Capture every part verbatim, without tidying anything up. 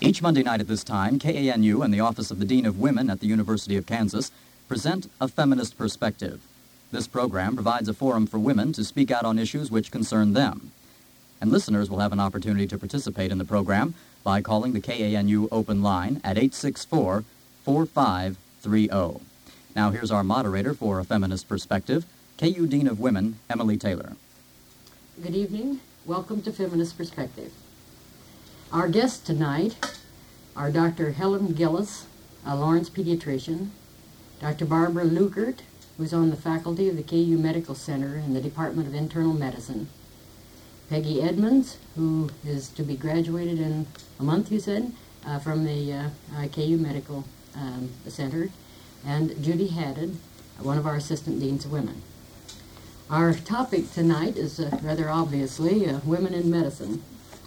Each Monday night at this time, K A N U and the Office of the Dean of Women at the University of Kansas present A Feminist Perspective. This program provides a forum for women to speak out on issues which concern them. And listeners will have an opportunity to participate in the program by calling the K A N U open line at eight six four, four five three zero. Now here's our moderator for A Feminist Perspective, K U Dean of Women, Emily Taylor. Good evening. Welcome to Feminist Perspective. Our guests tonight are Doctor Helen Gillis, a Lawrence pediatrician, Doctor Barbara Lukert, who's on the faculty of the K U Medical Center in the Department of Internal Medicine, Peggy Edmonds, who is to be graduated in a month, you said, uh, from the uh, uh, K U Medical um, Center, and Judy Haddad, one of our assistant deans of women. Our topic tonight is uh, rather obviously uh, women in medicine.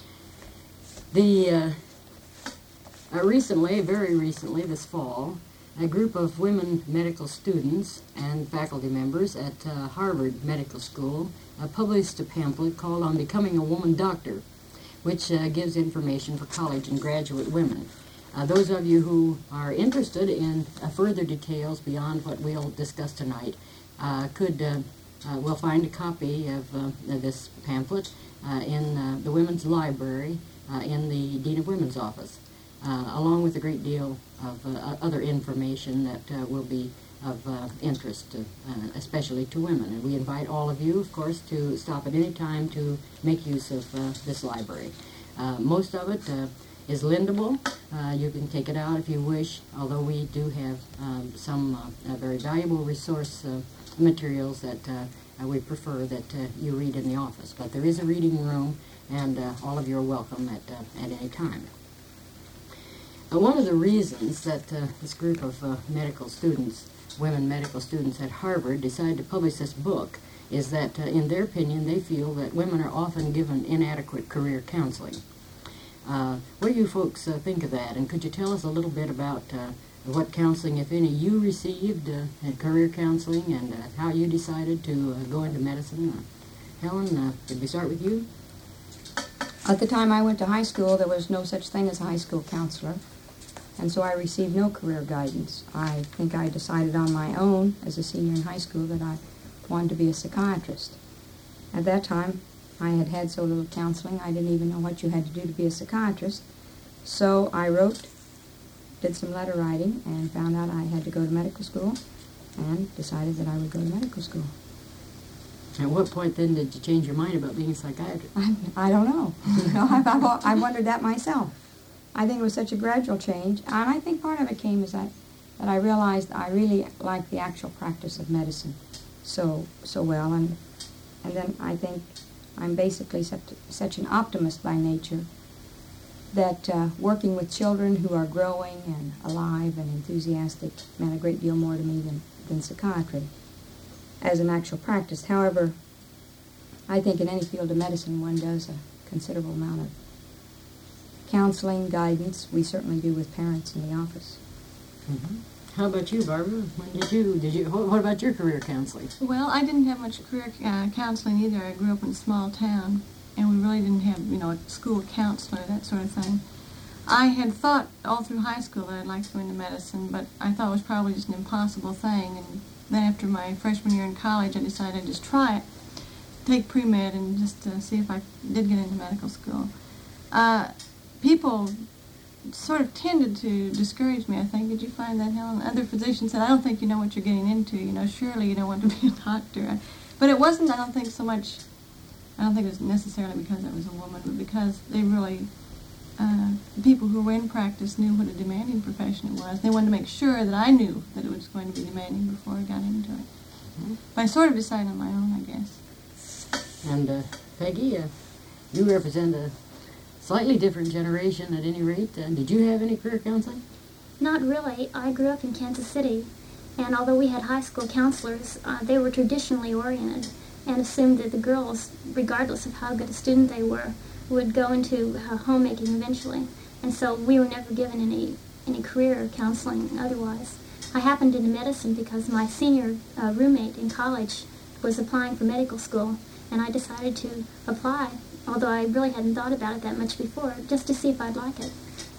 The uh, uh, recently, very recently, this fall, a group of women medical students and faculty members at uh, Harvard Medical School uh, published a pamphlet called On Becoming a Woman Doctor, which uh, gives information for college and graduate women. Uh, those of you who are interested in uh, further details beyond what we'll discuss tonight uh, could uh, uh, will find a copy of uh, this pamphlet uh, in uh, the Women's Library uh, in the Dean of Women's office, uh, along with a great deal of uh, other information that uh, will be of uh, interest, to, uh, especially to women. And we invite all of you, of course, to stop at any time to make use of uh, this library. Uh, most of it uh, is lendable. Uh, you can take it out if you wish, although we do have um, some uh, uh, very valuable resource uh, materials that uh, we prefer that uh, you read in the office. But there is a reading room, and uh, all of you are welcome at, uh, at any time. Uh, one of the reasons that uh, this group of uh, medical students, women medical students at Harvard, decided to publish this book is that, uh, in their opinion, they feel that women are often given inadequate career counseling. Uh, what do you folks uh, think of that? And could you tell us a little bit about uh, what counseling, if any, you received uh, in career counseling, and uh, how you decided to uh, go into medicine? Uh, Helen, uh, did we start with you? At the time I went to high school, there was no such thing as a high school counselor, and so I received no career guidance. I think I decided on my own as a senior in high school that I wanted to be a psychiatrist. At that time, I had had so little counseling, I didn't even know what you had to do to be a psychiatrist. So I wrote, did some letter writing, and found out I had to go to medical school, and decided that I would go to medical school. At what point then did you change your mind about being a psychiatrist? I, I don't know. You know, I've, I've, I wondered that myself. I think it was such a gradual change, and I think part of it came is that, that I realized I really liked the actual practice of medicine so so well, and and then I think I'm basically such, such an optimist by nature that uh, working with children who are growing and alive and enthusiastic meant a great deal more to me than, than psychiatry as an actual practice. However, I think in any field of medicine one does a considerable amount of counseling, guidance. We certainly do with parents in the office. Mm-hmm. How about you, Barbara? When did you, did you, what about your career counseling? Well, I didn't have much career uh, counseling either. I grew up in a small town, and we really didn't have, you know, a school counselor, that sort of thing. I had thought all through high school that I'd like to go into medicine, but I thought it was probably just an impossible thing. And then after my freshman year in college, I decided to just try it, take pre-med, and just uh, see if I did get into medical school. Uh, people sort of tended to discourage me, I think. Did you find that, Helen? Other physicians said, I don't think you know what you're getting into. You know, surely you don't want to be a doctor. But it wasn't, I don't think, so much, I don't think it was necessarily because I was a woman, but because they really, uh, the people who were in practice knew what a demanding profession it was. They wanted to make sure that I knew that it was going to be demanding before I got into it. Mm-hmm. But I sort of decided on my own, I guess. And uh, Peggy, uh, you represent a slightly different generation at any rate. Uh, did you have any career counseling? Not really. I grew up in Kansas City, and although we had high school counselors, uh, they were traditionally oriented and assumed that the girls, regardless of how good a student they were, would go into uh, homemaking eventually. And so we were never given any, any career counseling otherwise. I happened into medicine because my senior uh, roommate in college was applying for medical school, and I decided to apply, although I really hadn't thought about it that much before, just to see if I'd like it.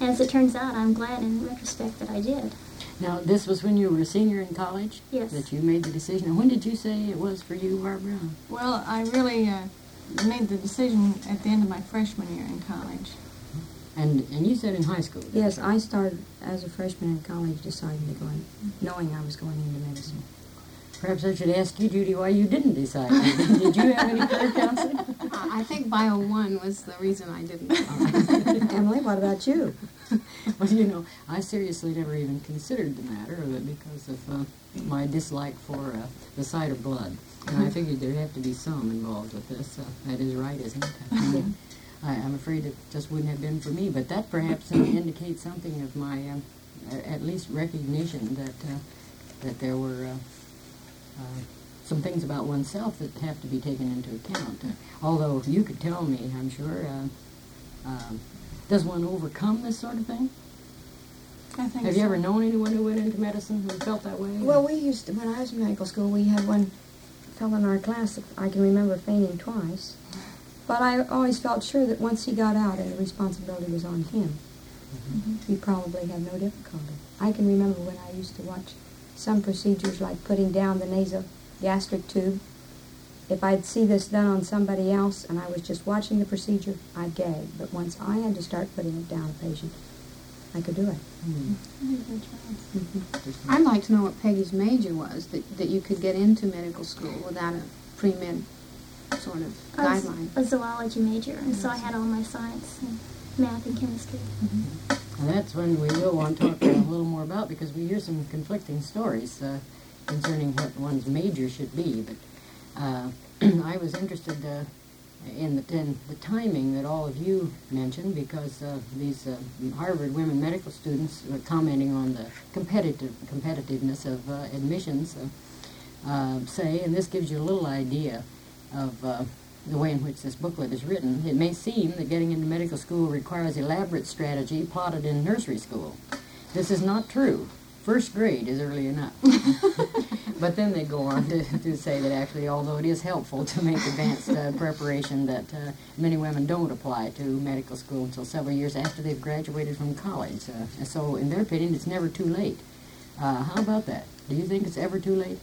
And as it turns out, I'm glad in retrospect that I did. Now, this was when you were a senior in college? Yes. That you made the decision. And when did you say it was for you, Barbara? Well, I really uh, made the decision at the end of my freshman year in college. And and you said in high school? Yes, I started as a freshman in college, deciding to go in, knowing I was going into medicine. Perhaps I should ask you, Judy, why you didn't decide. Did you have any career counseling? I think Bio one was the reason I didn't. Emily, what about you? Well, you know, I seriously never even considered the matter of it because of uh, my dislike for uh, the sight of blood. And I figured there'd have to be some involved with this. Uh, that is right, isn't it? Yeah. I, I'm afraid it just wouldn't have been for me, but that perhaps uh, indicates something of my, um, a- at least recognition that uh, that there were uh, uh, some things about oneself that have to be taken into account. Uh, although if you could tell me, I'm sure, uh, uh, does one overcome this sort of thing? I think Have you so. ever known anyone who went into medicine who felt that way? Well, we used to, when I was in medical school, we had one fellow in our class that I can remember fainting twice. But I always felt sure that once he got out and the responsibility was on him, Mm-hmm. he probably had no difficulty. I can remember when I used to watch some procedures like putting down the nasogastric tube. If I'd see this done on somebody else and I was just watching the procedure, I'd gag. But once I had to start putting it down a patient, I could do it. Hmm. I'd like to know what Peggy's major was, that, that you could get into medical school without a pre-med sort of I was guideline. a zoology major, and so I had all my science and math and chemistry. And that's when we will want to talk a little more about, because we hear some conflicting stories uh, concerning what one's major should be. But uh, I was interested uh, in, the, in the timing that all of you mentioned, because uh, these uh, Harvard women medical students were commenting on the competitive competitiveness of uh, admissions uh, uh, say, and this gives you a little idea of uh, the way in which this booklet is written. It may seem that getting into medical school requires elaborate strategy plotted in nursery school. This is not true. First grade is early enough. But then they go on to, to say that actually, although it is helpful to make advanced uh, preparation, that uh, many women don't apply to medical school until several years after they've graduated from college. Uh, and so in their opinion, it's never too late. Uh, how about that? Do you think it's ever too late?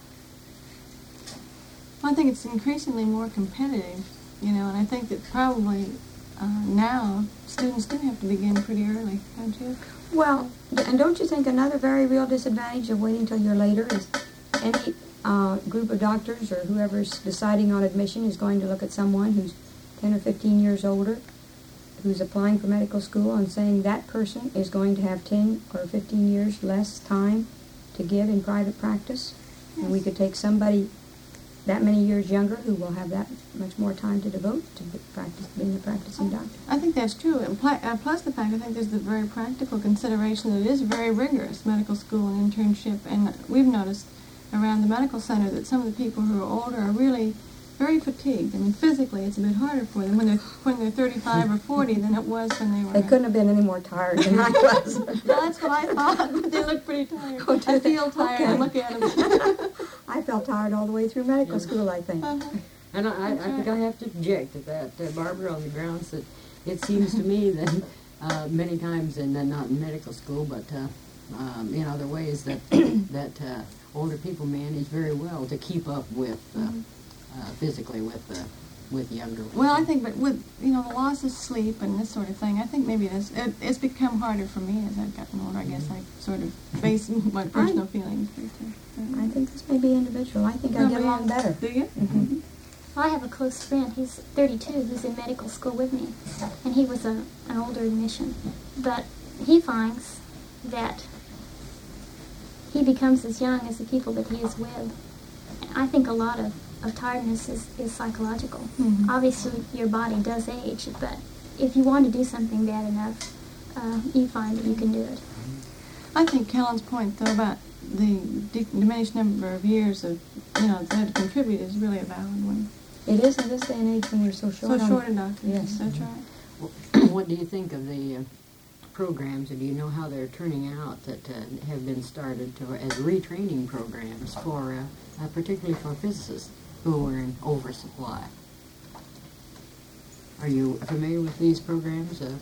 I think it's increasingly more competitive, you know, and I think that probably uh, now students do have to begin pretty early, don't you? Well, yeah, and don't you think another very real disadvantage of waiting till you're later is any uh, group of doctors or whoever's deciding on admission is going to look at someone who's ten or fifteen years older, who's applying for medical school, and saying that person is going to have ten or fifteen years less time to give in private practice, and we could take somebody that many years younger who will have that much more time to devote to the practice, being a practicing doctor. I think that's true. And pl- uh, plus the fact, I think there's the very practical consideration that it is very rigorous, medical school and internship. And we've noticed around the medical center that some of the people who are older are really very fatigued. I mean, physically, it's a bit harder for them when they're when they're thirty-five or forty than it was when they were. They couldn't have been any more tired than I was. Well, that's what I thought, but they look pretty tired. Oh, do I they? feel tired. Okay. I look at them. I felt tired all the way through medical school, I think. Uh-huh. And I, I, I think I have to object to that, uh, Barbara, on the grounds that it seems to me that uh, many times, and uh, not in medical school, but uh, um, in other ways, that that uh, older people manage very well to keep up with uh, uh, physically with uh, with younger ones. Well, I think, but with you know the loss of sleep and this sort of thing, I think maybe it is, it, it's become harder for me as I've gotten older. I guess I sort of base my personal feelings. I think this may be individual. I think I get Nobody along else. better. Do you? Mhm. Well, I have a close friend. He's thirty-two, who's in medical school with me, and he was a, an older admission. But he finds that he becomes as young as the people that he is with. I think a lot of, of tiredness is, is psychological. Mhm. Obviously, your body does age, but if you want to do something bad enough, uh, you find that you can do it. I think Kellen's point, though, about the de- diminished number of years of, you know, that to contribute is really a valid one. It is in this day and age when we're so short. So on- short a doctor. Yes. That's right. What do you think of the uh, programs, or do you know how they're turning out that uh, have been started to, as retraining programs for, uh, uh, particularly for physicists who are in oversupply? Are you familiar with these programs? Uh,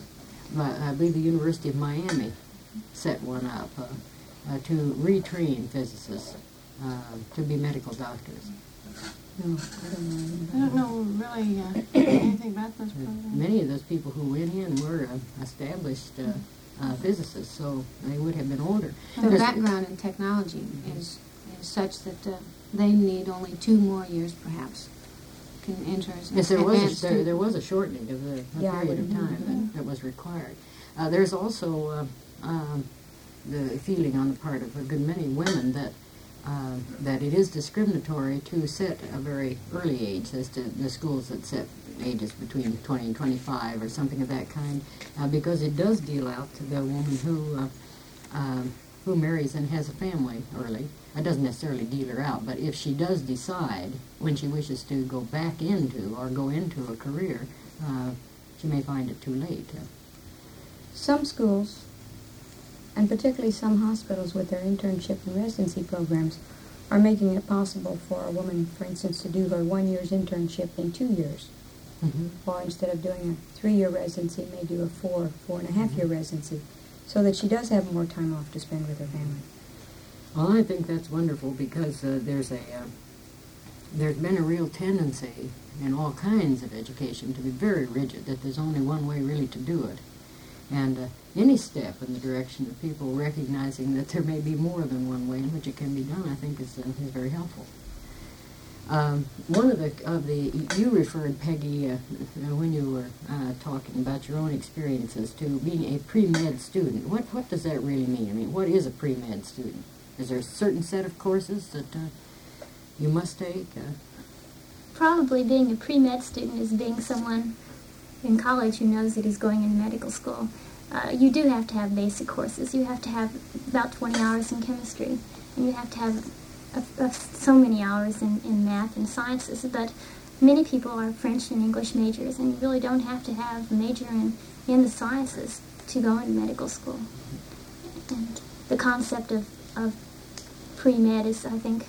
I believe the University of Miami set one up uh, uh, to retrain physicists uh, to be medical doctors. No, I don't know. I don't know really uh, anything about those programs. Many of those people who went in were uh, established uh, uh, physicists, so they would have been older. Their There's- background in technology is, is such that uh, they need only two more years, perhaps, can enter as Yes, there was advanced a, there, student. there was a shortening of the a Yeah, I period of would- time that, that was required. Uh, there's also uh, um, the feeling on the part of a good many women that uh, that it is discriminatory to set a very early age, as to the schools that set ages between twenty and twenty-five or something of that kind, uh, because it does deal out to the woman who uh, um, who marries and has a family early. It doesn't necessarily deal her out, but if she does decide when she wishes to go back into or go into a career, uh, she may find it too late. Uh, Some schools, and particularly some hospitals with their internship and residency programs, are making it possible for a woman, for instance, to do her one year's internship in two years. mhm. Or instead of doing a three-year residency, may do a four, four and a half year residency, so that she does have more time off to spend with her family. Well, I think that's wonderful because uh, there's a uh, there's been a real tendency in all kinds of education to be very rigid, that there's only one way really to do it. And uh, any step in the direction of people recognizing that there may be more than one way in which it can be done, I think is, uh, is very helpful. Um, one of the, of the, you referred, Peggy, uh, when you were uh, talking about your own experiences, to being a pre-med student. What, what does that really mean? I mean, what is a pre-med student? Is there a certain set of courses that uh, you must take? Uh, Probably being a pre-med student is being someone in college who knows that he's going into medical school. Uh, you do have to have basic courses. You have to have about twenty hours in chemistry, and you have to have a, a, so many hours in, in math and sciences. But many people are French and English majors, and you really don't have to have a major in, in the sciences to go into medical school. And the concept of, of pre-med is, I think,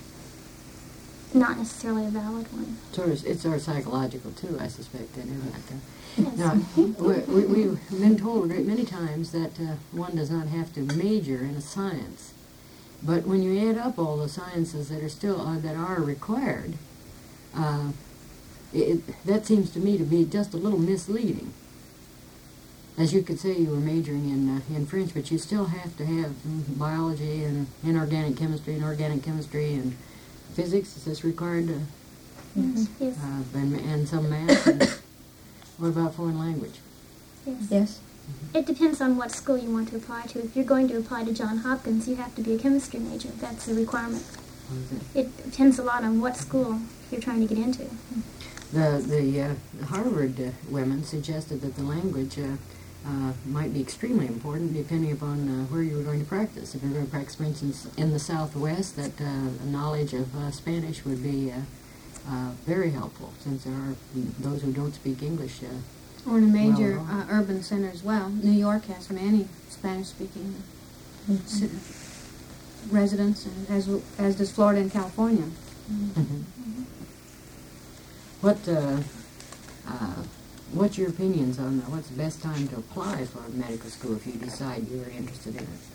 not necessarily a valid one. sort of, it's sort of psychological, too, I suspect, then, isn't it? Uh, Yes. Now, we, we, we've been told a great many times that uh, one does not have to major in a science. But when you add up all the sciences that are still uh, that are required, uh, it, that seems to me to be just a little misleading. As you could say, you were majoring in uh, in French, but you still have to have mm, biology and inorganic chemistry and organic chemistry and physics. Is this required? Uh, Yes. Yes. uh, and, and some math. And what about foreign language? Yes. Yes? It depends on what school you want to apply to. If you're going to apply to Johns Hopkins, you have to be a chemistry major. That's a requirement. What is it? It depends a lot on what school you're trying to get into. The the uh, Harvard uh, women suggested that the language uh, uh, might be extremely important depending upon uh, where you were going to practice. If you were going to practice, for instance, in the Southwest, that uh, knowledge of uh, Spanish would be uh, uh, very helpful, since there are those who don't speak English. Uh, Or in a major Well, uh, urban center as well. New York has many Spanish-speaking ci- residents, and as w- as does Florida and California. mhm. What uh, uh, what's your opinions on uh, what's the best time to apply for medical school if you decide you're interested in it?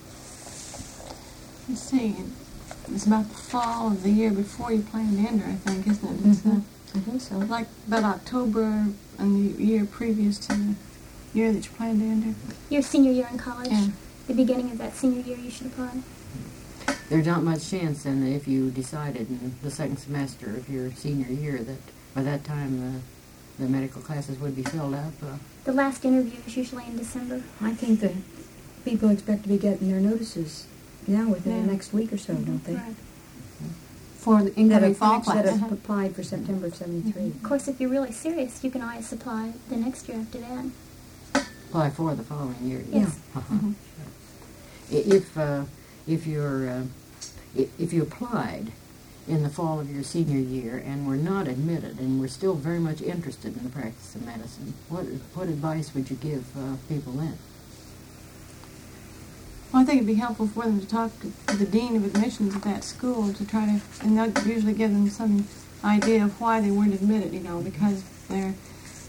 Let's see, it's about the fall of the year before you plan to enter, I think, isn't it? It's Mhm. uh, I think so. like about October and the year previous to the year that you plan to enter. Your senior year in college, Yeah. the beginning of that senior year, you should apply. There's not much chance then that if you decided in the second semester of your senior year that by that time the, the medical classes would be filled up. Uh, The last interview is usually in December. I think that people expect to be getting their notices now within Yeah. the next week or so, don't they? Right. For the That incoming have, fall that class. have applied for September of seventy-three. Of course, if you're really serious, you can always apply the next year after that. apply for the following year. Yes. Uh-huh. Sure. I- If uh, if you're uh, i- if you applied in the fall of your senior year and were not admitted and were still very much interested in the practice of medicine, what what advice would you give uh, people then? Well, I think it'd be helpful for them to talk to the dean of admissions at that school to try to, and they'll usually give them some idea of why they weren't admitted, you know, because they're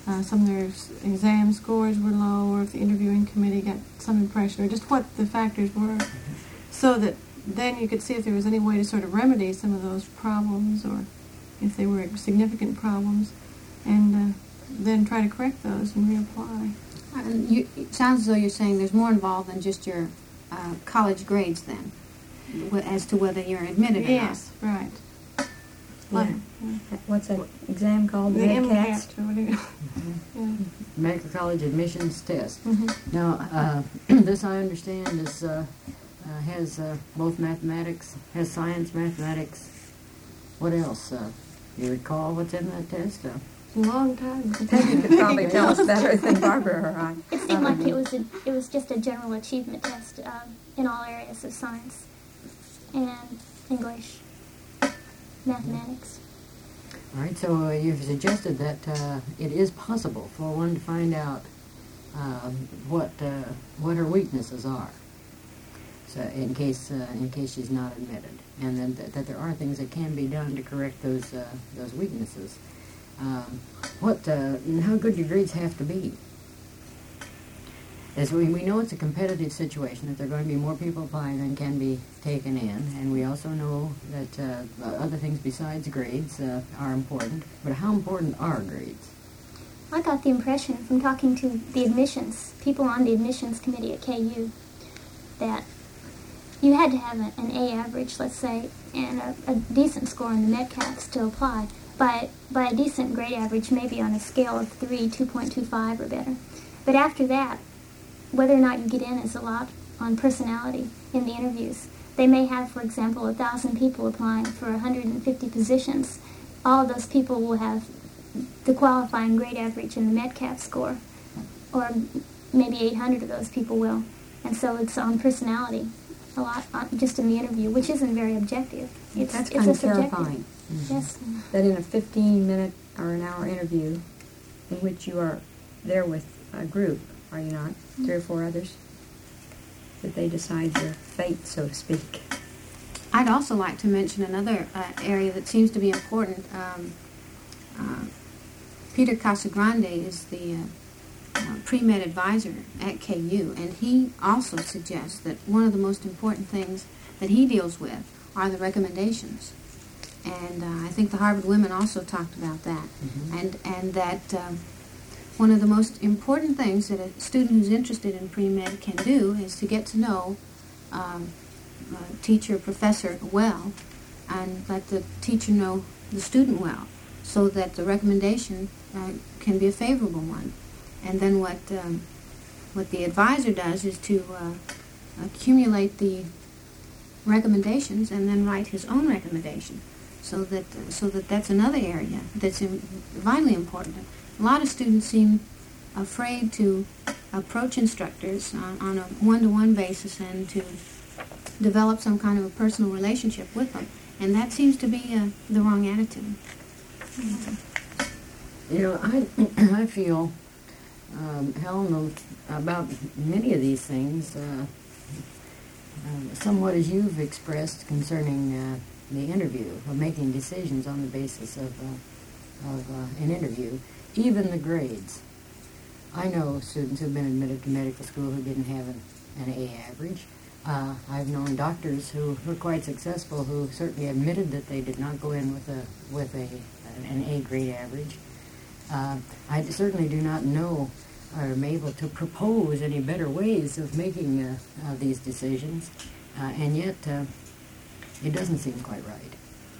uh, some of their s- exam scores were low, or if the interviewing committee got some impression, or just what the factors were, so that then you could see if there was any way to sort of remedy some of those problems, or if they were significant problems, and uh, then try to correct those and reapply. And you, it sounds as though you're saying there's more involved than just your uh, college grades then, wh- as to whether you're admitted or not. Yes, right. Like, What's that exam called? the MCAT? MCAT, or whatever. Yeah. Medical College admissions test. Mhm. Now, uh, this I understand is uh, uh, has uh, both mathematics, has science, mathematics. What else? Uh, you recall what's in that test? Uh, It's a long time. Peggy could probably tell us better than Barbara or I. It seemed like it was a, it was just a general achievement test um, in all areas of science and English, mathematics. all right. So uh, you've suggested that uh, it is possible for one to find out uh, what uh, what her weaknesses are. So in case uh, in case she's not admitted, and then th- that there are things that can be done to correct those uh, those weaknesses. Um, what uh, and how good your grades have to be? As we, we know it's a competitive situation, that there are going to be more people applying than can be taken in, and we also know that uh, other things besides grades uh, are important. But how important are grades? I got the impression from talking to the admissions, people on the admissions committee at K U, that you had to have a, an A average, let's say, and a, a decent score in the MedCats to apply. By, by a decent grade average, maybe on a scale of three, two point two five or better. But after that, whether or not you get in is a lot on personality in the interviews. They may have, for example, a thousand people applying for one hundred fifty positions. All of those people will have the qualifying grade average in the MedCat score, or maybe eight hundred of those people will. And so it's on personality a lot, on, just in the interview, which isn't very objective. It's, That's it's kind a of subjective. terrifying. Yes. That in a fifteen minute or an hour interview, in which you are there with a group, are you not? Three or four others? That they decide your fate, so to speak. I'd also like to mention another uh, area that seems to be important. Um, uh, Peter Casagrande is the uh, uh, pre-med advisor at K U, and he also suggests that one of the most important things that he deals with are the recommendations. And uh, I think the Harvard women also talked about that. Mm-hmm. And, and that um, one of the most important things that a student who's interested in pre-med can do is to get to know um, a teacher, professor well, and let the teacher know the student well, so that the recommendation uh, can be a favorable one. And then what um, what the advisor does is to uh, accumulate the recommendations and then write his own recommendation, so that uh, so that that's another area that's im- vitally important. A lot of students seem afraid to approach instructors on, on a one-to-one basis and to develop some kind of a personal relationship with them, and that seems to be uh, the wrong attitude. You know, I I feel, um, Helen, about many of these things, uh, uh, somewhat as you've expressed concerning uh, the interview, of making decisions on the basis of uh, of uh, an interview, even the grades. I know students who've been admitted to medical school who didn't have an, an A average. Uh, I've known doctors who were quite successful who certainly admitted that they did not go in with a with a an A grade average. Uh, I certainly do not know or am able to propose any better ways of making uh, uh, these decisions, uh, and yet uh, it doesn't seem quite right.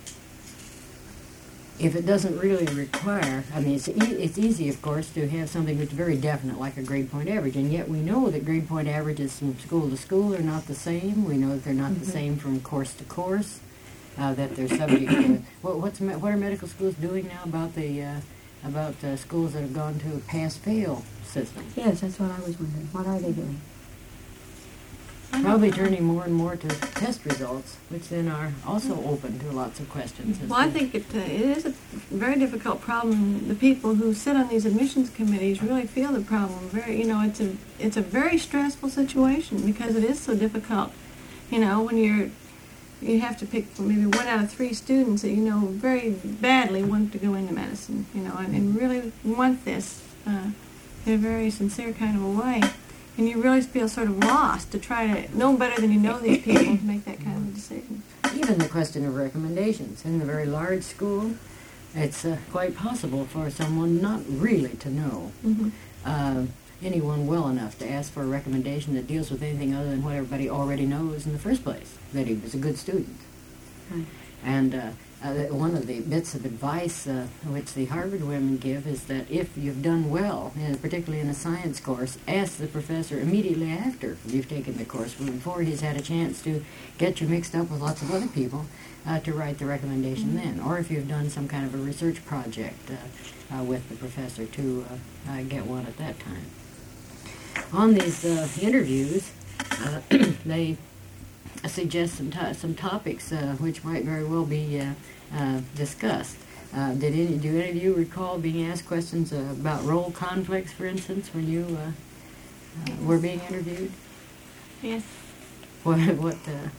If it doesn't really require, I mean, it's, e- it's easy, of course, to have something that's very definite, like a grade point average, and yet we know that grade point averages from school to school are not the same. We know that they're not mm-hmm. the same from course to course, uh, that they're subject to, what, what's, me- what are medical schools doing now about the, uh, about uh, schools that have gone to a pass-fail system? Yes, that's what I was wondering. What are they doing? Probably turning more and more to test results, which then are also open to lots of questions. Well, I think it, uh, it is a very difficult problem. The people who sit on these admissions committees really feel the problem. Very, you know, it's a it's a very stressful situation because it is so difficult. You know, when you're you have to pick maybe one out of three students that you know very badly want to go into medicine. You know, and, and really want this, uh, in a very sincere kind of a way. And you really feel sort of lost to try to know better than you know these people to make that kind of a decision. Even the question of recommendations. In a very large school, it's uh, quite possible for someone not really to know Mm-hmm. uh, anyone well enough to ask for a recommendation that deals with anything other than what everybody already knows in the first place, that he was a good student. Right. And uh, uh, one of the bits of advice uh, which the Harvard women give is that if you've done well, and particularly in a science course, ask the professor immediately after you've taken the course, before he's had a chance to get you mixed up with lots of other people, uh, to write the recommendation then. Or if you've done some kind of a research project uh, uh, with the professor, to uh, uh, get one at that time. On these uh, interviews, uh, they suggest some, to- some topics uh, which might very well be uh, uh, discussed. Uh, did any, do any of you recall being asked questions uh, about role conflicts, for instance, when you uh, uh, were being interviewed? Yes. What, what uh,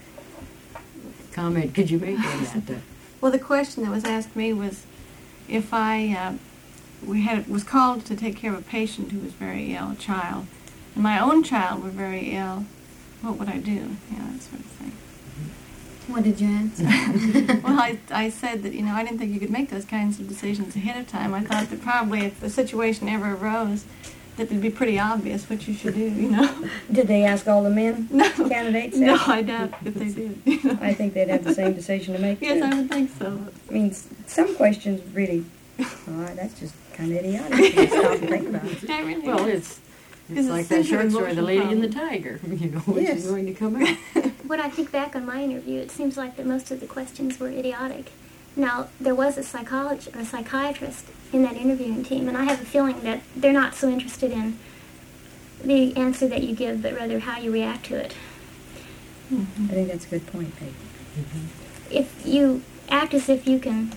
comment could you make on that? Uh, Well, the question that was asked me was if I uh, we had was called to take care of a patient who was very ill, a child, and my own child were very ill, what would I do? Yeah, that sort of thing. What did you answer? Well, I, I said that, you know, I didn't think you could make those kinds of decisions ahead of time. I thought that probably if the situation ever arose, that it'd be pretty obvious what you should do, you know. Did they ask all the men No. candidates? No, that? I doubt if they did. You know. I think they'd have the same decision to make, Yes, too. I would think so. I mean, s- some questions really, oh, that's just kind of idiotic. You can't stop and think about it. I really well, is. it's, It's it's a like that simple short story, The Lady emotional and the Tiger, you know, which Yes. is going to come out. When I think back on my interview, it seems like that most of the questions were idiotic. Now, there was a psychologist or a psychiatrist in that interviewing team, and I have a feeling that they're not so interested in the answer that you give, but rather how you react to it. I think that's a good point, Peggy. If you act as if you can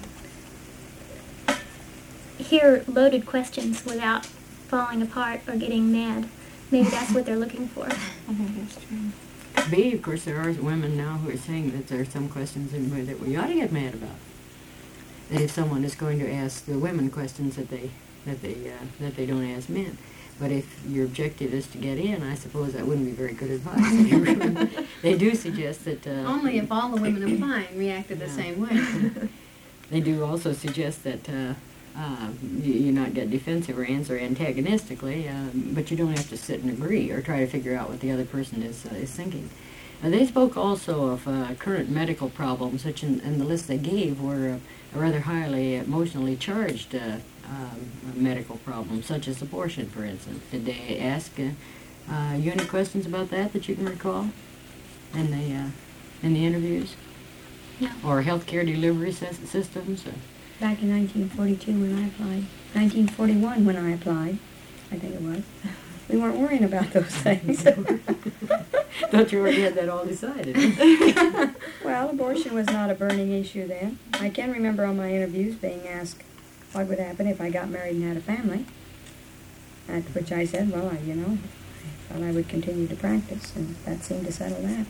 hear loaded questions without falling apart or getting mad, maybe that's what they're looking for. I think that's true. B, of course, there are women now who are saying that there are some questions in there that we ought to get mad about. That if someone is going to ask the women questions that they that they uh, that they don't ask men, but if your objective is to get in, I suppose that wouldn't be very good advice. They do suggest that uh, Only if all the women applying reacted the Yeah. same way. They do also suggest that uh, uh, you, you not get defensive or answer antagonistically, uh, but you don't have to sit and agree or try to figure out what the other person is uh, is thinking. Uh, they spoke also of uh, current medical problems, which in, in the list they gave were uh, rather highly emotionally charged uh, um, medical problems, such as abortion, for instance. Did they ask uh, uh, you any questions about that that you can recall in the uh, in the interviews? No. Or healthcare delivery sys- systems? Or Back in nineteen forty-two when I applied, nineteen forty-one when I applied, I think it was, we weren't worrying about those things. Thought you already had that all decided. Well, abortion was not a burning issue then. I can remember on my interviews being asked what would happen if I got married and had a family, at which I said, well, I, you know, I thought I would continue to practice, and that seemed to settle that.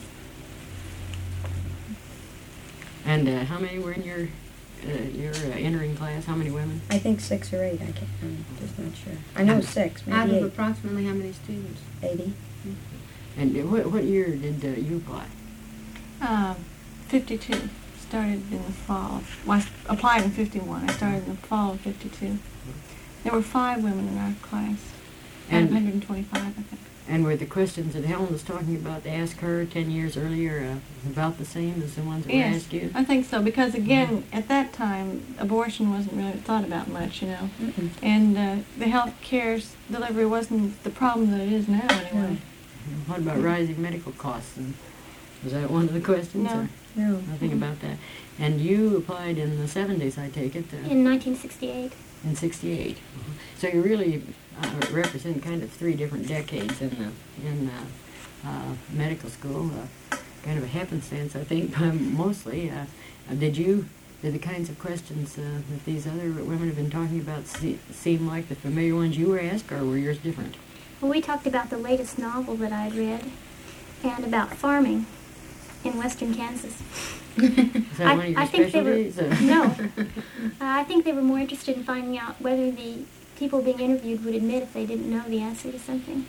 And uh, how many were in your uh, your uh, entering class? How many women? I think six or eight, I can't, I'm just not sure. I know six, Out maybe of eight, approximately how many students? eighty. And uh, what what year did uh, you apply? Uh, fifty-two. Started in the fall. Well, I s- applied in fifty-one. I started in the fall of fifty-two. There were five women in our class. And- one hundred twenty-five, I think. And were the questions that Helen was talking about to ask her ten years earlier uh, about the same as the ones that were Yes, asked you? I think so, because again, at that time, abortion wasn't really thought about much, you know. Mm-mm. And uh, the health care delivery wasn't the problem that it is now, anyway. What about rising medical costs? And was that one of the questions? No. Or No. nothing about that. And you applied in the seventies, I take it, uh, In nineteen sixty-eight. in sixty-eight. So you really uh, represent kind of three different decades in the in uh, uh, medical school. Uh, kind of a happenstance, I think, mostly. Uh, uh, did you? Did the kinds of questions uh, that these other women have been talking about se- seem like the familiar ones you were asked, or were yours different? Well, we talked about the latest novel that I'd read and about farming in western Kansas. Is that I, one of your I think they were specialties? Uh, no. Uh, I think they were more interested in finding out whether the people being interviewed would admit if they didn't know the answer to something.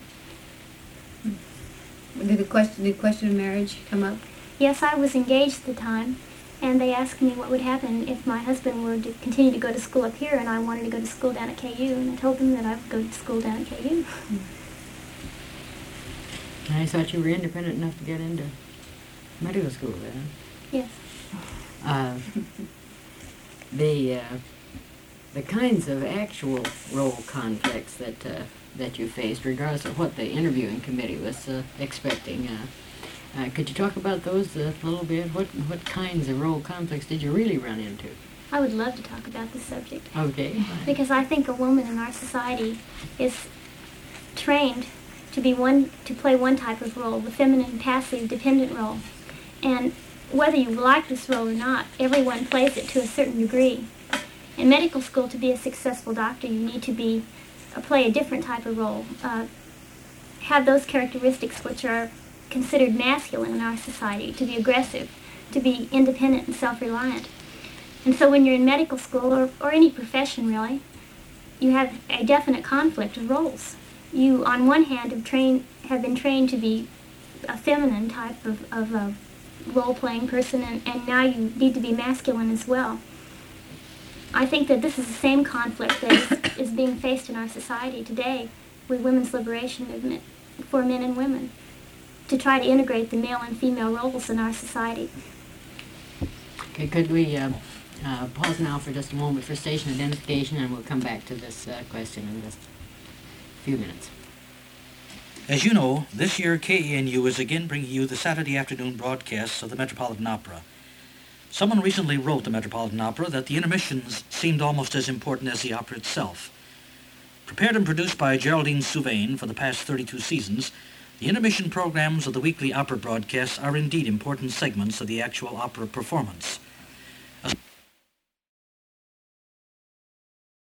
Did the question, did the question of marriage come up? Yes, I was engaged at the time, and they asked me what would happen if my husband were to continue to go to school up here and I wanted to go to school down at K U, and I told them that I would go to school down at K U. I thought you were independent enough to get into medical school then. Yes. Uh, the uh, the kinds of actual role conflicts that uh, that you faced, regardless of what the interviewing committee was uh, expecting, uh, uh, could you talk about those a little bit? What what kinds of role conflicts did you really run into? I would love to talk about this subject. Okay. Because I think a woman in our society is trained to be one to play one type of role, the feminine, passive, dependent role. And whether you like this role or not, everyone plays it to a certain degree. In medical school, to be a successful doctor, you need to be uh, play a different type of role, uh, have those characteristics which are considered masculine in our society, to be aggressive, to be independent and self-reliant. And so when you're in medical school, or, or any profession really, you have a definite conflict of roles. You, on one hand, have, trained, have been trained to be a feminine type of, of a role-playing person, and, and now you need to be masculine as well. I think that this is the same conflict that is, is being faced in our society today with women's liberation movement for men and women, to try to integrate the male and female roles in our society. Okay, could we uh, uh, pause now for just a moment for station identification, and we'll come back to this uh, question in just a few minutes. As you know, this year K E N U is again bringing you the Saturday afternoon broadcasts of the Metropolitan Opera. Someone recently wrote the Metropolitan Opera that the intermissions seemed almost as important as the opera itself. Prepared and produced by Geraldine Souvain for the past thirty-two seasons, the intermission programs of the weekly opera broadcasts are indeed important segments of the actual opera performance.